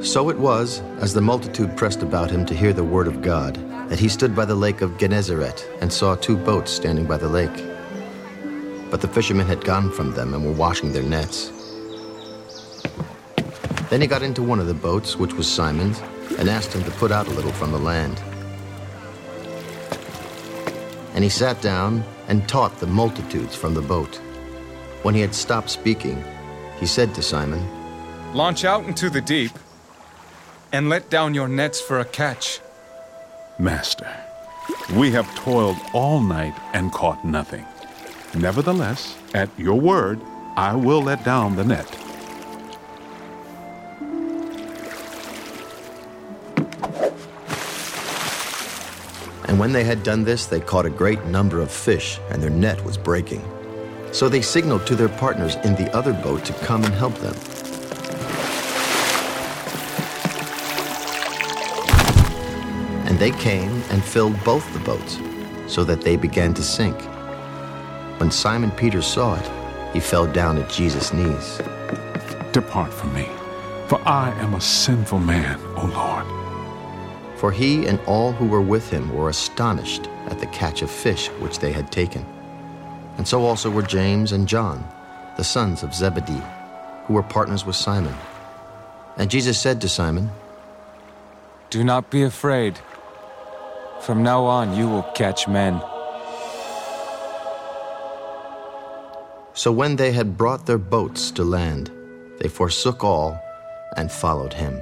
So it was, as the multitude pressed about him to hear the word of God, that he stood by the lake of Gennesaret and saw 2 boats standing by the lake. But the fishermen had gone from them and were washing their nets. Then he got into one of the boats, which was Simon's, and asked him to put out a little from the land. And he sat down and taught the multitudes from the boat. When he had stopped speaking, he said to Simon, "Launch out into the deep and let down your nets for a catch." Master, we have toiled all night and caught nothing. Nevertheless, at your word, I will let down the net. And when they had done this, they caught a great number of fish, and their net was breaking. So they signaled to their partners in the other boat to come and help them. And they came and filled both the boats, so that they began to sink. When Simon Peter saw it, he fell down at Jesus' knees. Depart from me, for I am a sinful man, O Lord. For he and all who were with him were astonished at the catch of fish which they had taken. And so also were James and John, the sons of Zebedee, who were partners with Simon. And Jesus said to Simon, "Do not be afraid. From now on you will catch men." So when they had brought their boats to land, they forsook all and followed him.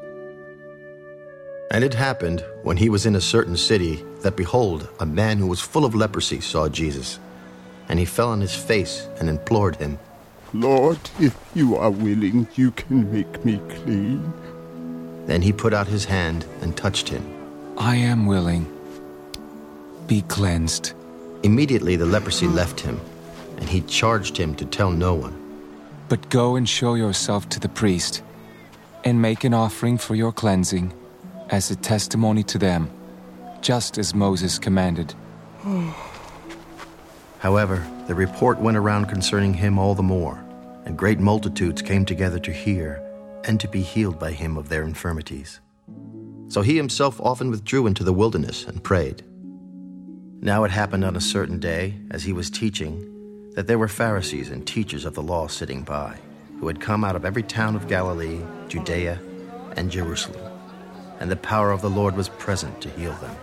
And it happened, when he was in a certain city, that behold, a man who was full of leprosy saw Jesus. And he fell on his face and implored him, "Lord, if you are willing, you can make me clean." Then he put out his hand and touched him. "I am willing. Be cleansed." Immediately the leprosy left him, and he charged him to tell no one. "But go and show yourself to the priest, and make an offering for your cleansing, as a testimony to them, just as Moses commanded." However, the report went around concerning him all the more, and great multitudes came together to hear and to be healed by him of their infirmities. So he himself often withdrew into the wilderness and prayed. Now it happened on a certain day, as he was teaching, that there were Pharisees and teachers of the law sitting by, who had come out of every town of Galilee, Judea, and Jerusalem. And the power of the Lord was present to heal them.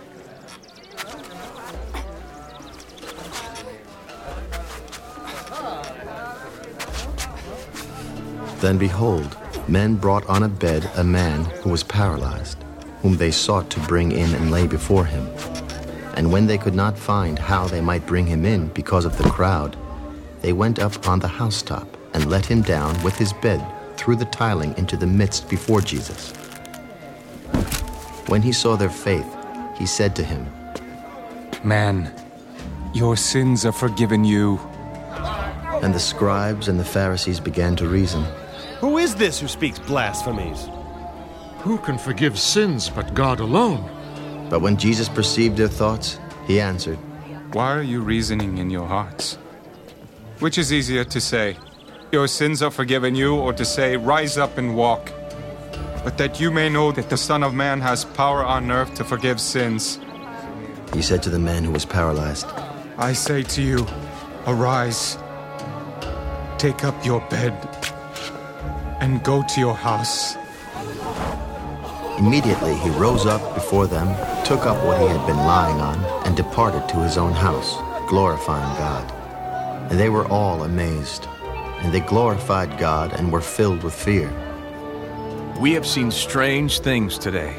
Then behold, men brought on a bed a man who was paralyzed, whom they sought to bring in and lay before him. And when they could not find how they might bring him in because of the crowd, they went up on the housetop and let him down with his bed through the tiling into the midst before Jesus. When he saw their faith, he said to him, "Man, your sins are forgiven you." And the scribes and the Pharisees began to reason, "Who is this who speaks blasphemies? Who can forgive sins but God alone?" But when Jesus perceived their thoughts, he answered, "Why are you reasoning in your hearts? Which is easier to say, 'Your sins are forgiven you,' or to say, 'Rise up and walk'? But that you may know that the Son of Man has power on earth to forgive sins." He said to the man who was paralyzed, "I say to you, arise, take up your bed, and go to your house." Immediately he rose up before them, took up what he had been lying on, and departed to his own house, glorifying God. And they were all amazed, and they glorified God and were filled with fear. We have seen strange things today.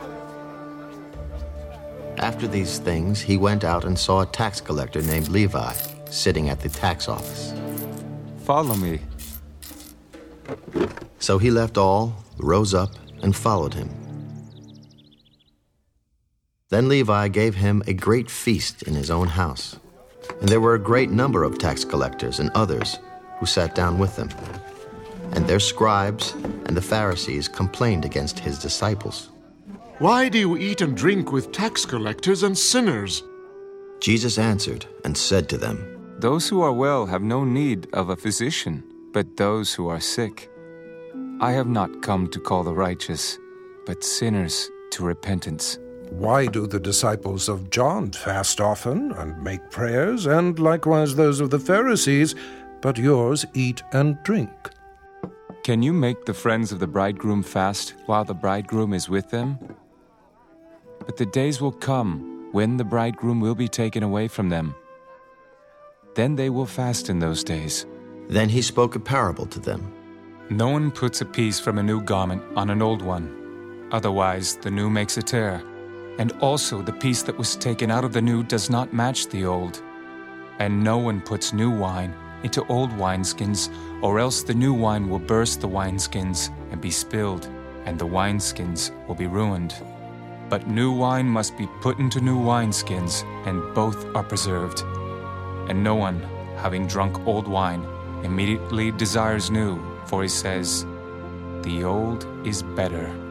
After these things, he went out and saw a tax collector named Levi sitting at the tax office. "Follow me." So he left all, rose up, and followed him. Then Levi gave him a great feast in his own house, and there were a great number of tax collectors and others who sat down with them. And their scribes and the Pharisees complained against his disciples. "Why do you eat and drink with tax collectors and sinners?" Jesus answered and said to them, "Those who are well have no need of a physician, but those who are sick. I have not come to call the righteous, but sinners to repentance. Why do the disciples of John fast often and make prayers, and likewise those of the Pharisees, but yours eat and drink? Can you make the friends of the bridegroom fast while the bridegroom is with them? But the days will come when the bridegroom will be taken away from them. Then they will fast in those days. Then he spoke a parable to them. No one puts a piece from a new garment on an old one. Otherwise, the new makes a tear. And also the piece that was taken out of the new does not match the old. And no one puts new wine into old wineskins, or else the new wine will burst the wineskins and be spilled, and the wineskins will be ruined. But new wine must be put into new wineskins, and both are preserved. And no one, having drunk old wine, immediately desires new, for he says, "The old is better."